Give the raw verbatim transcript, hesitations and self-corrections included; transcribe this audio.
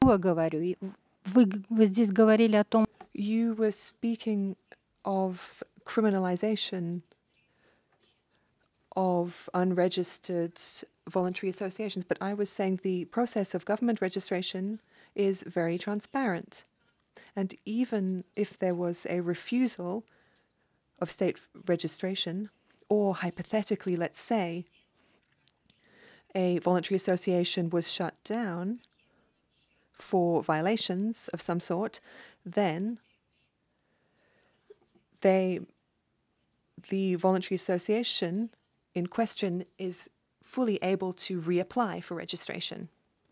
другое говорю. И Вы, г- вы здесь говорили о том, You were speaking of criminalization of unregistered voluntary associations, but I was saying the process of government registration is very transparent. And even if there was a refusal of state registration, or hypothetically, let's say, a voluntary association was shut down for violations of some sort, then they the voluntary association in question is fully able to reapply for registration.